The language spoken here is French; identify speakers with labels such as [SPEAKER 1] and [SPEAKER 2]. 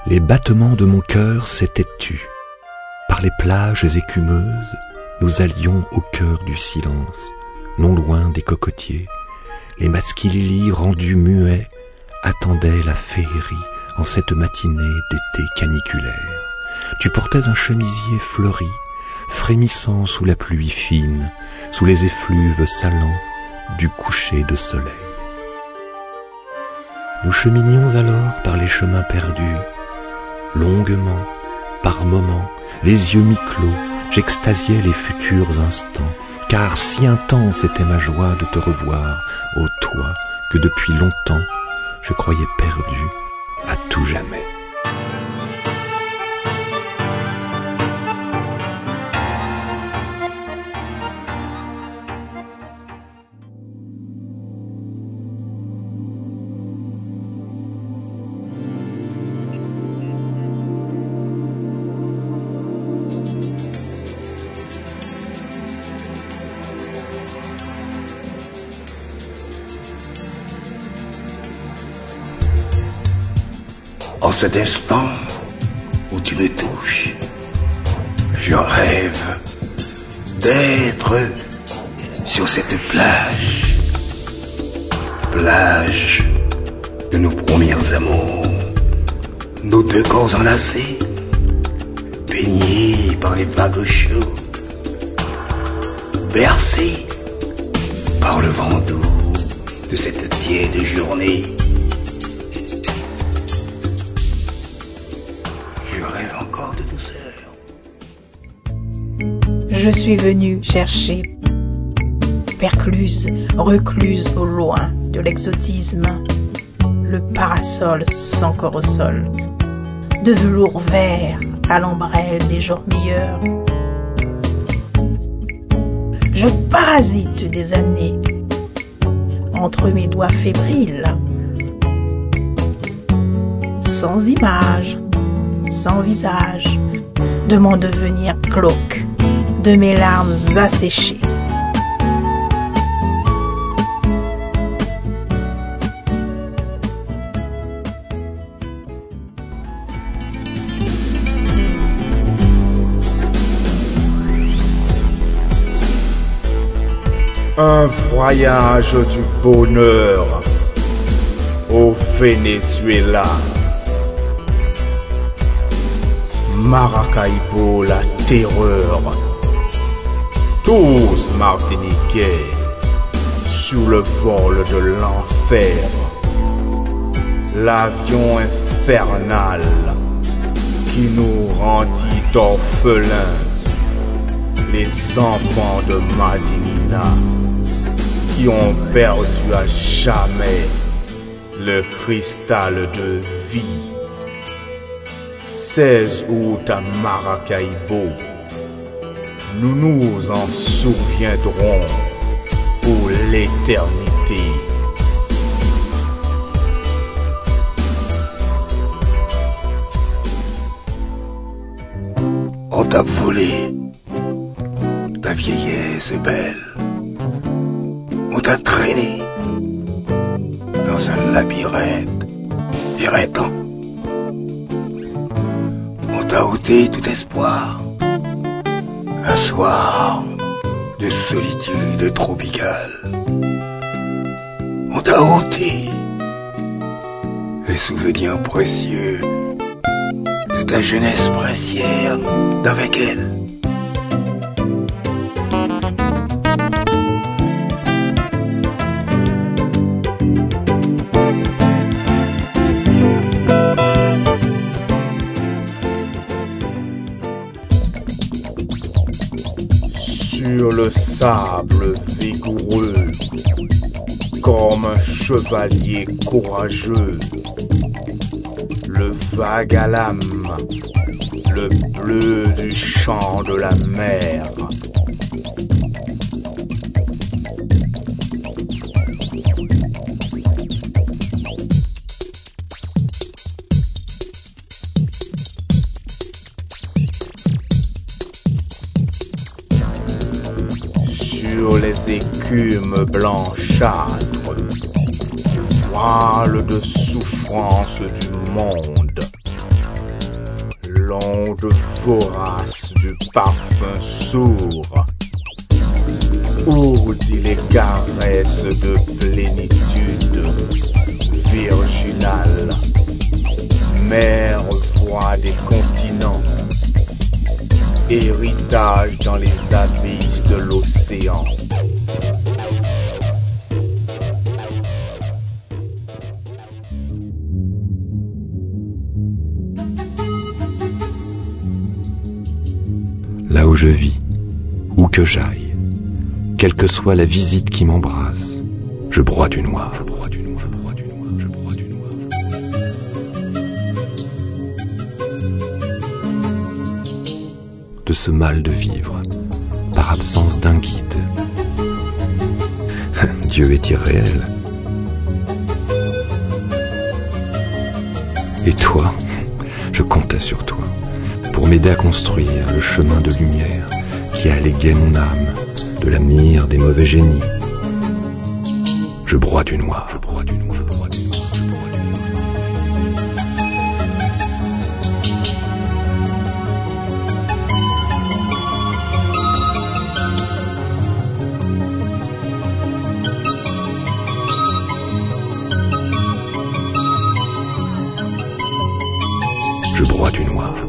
[SPEAKER 1] Les battements de mon cœur s'étaient tus. Par les plages écumeuses, nous allions au cœur du silence, non loin des cocotiers. Les maskililis rendus muets attendaient la féerie en cette matinée d'été caniculaire. Tu portais un chemisier fleuri, frémissant sous la pluie fine, sous les effluves salants du coucher de soleil. Nous cheminions alors par les chemins perdus, longuement, par moments, les yeux mi-clos, j'extasiais les futurs instants, car si intense était ma joie de te revoir, ô toi que depuis longtemps je croyais perdu à tout jamais.
[SPEAKER 2] En cet instant où tu me touches, je rêve d'être sur cette plage de nos premiers amours, nos deux corps enlacés, baignés par les vagues chaudes, bercés par le vent doux de cette tiède journée.
[SPEAKER 3] Je suis venue chercher, percluse, recluse au loin de l'exotisme, le parasol sans corosol, de velours vert à l'ombrelle des jours meilleurs. Je parasite des années entre mes doigts fébriles, sans image, sans visage, de mon devenir glauque, de mes larmes asséchées.
[SPEAKER 4] Un voyage du bonheur au Venezuela. Maracaibo, la terreur. Tous Martiniquais sous le vol de l'enfer. L'avion infernal qui nous rendit orphelins. Les enfants de Madinina qui ont perdu à jamais le cristal de vie. 16 août à Maracaibo, nous nous en souviendrons pour l'éternité.
[SPEAKER 2] On t'a volé ta vieillesse belle. On t'a traîné dans un labyrinthe éreintant. On t'a ôté tout espoir. Un soir de solitude tropicale. On t'a ôté les souvenirs précieux de ta jeunesse princière d'avec elle.
[SPEAKER 4] Sur le sable vigoureux, comme un chevalier courageux, le vague à l'âme, le bleu du chant de la mer. Sur les écumes blanchâtres, voile de souffrance du monde, l'onde vorace du parfum sourd ourdit les caresses de plénitude virginale. Mer voix des continents, héritage dans les abysses de l'océan.
[SPEAKER 1] Là où je vis, où que j'aille, quelle que soit la visite qui m'embrasse, je broie du noir, je broie du noir, je broie du noir, je broie du noir. De ce mal de vivre, par absence d'un guide. Dieu est irréel. Et toi, je comptais sur toi, pour m'aider à construire le chemin de lumière qui a allégué mon âme de la mire des mauvais génies. Je broie du noir, je broie du noir, je broie du noir, je broie du noir. Je broie du noir.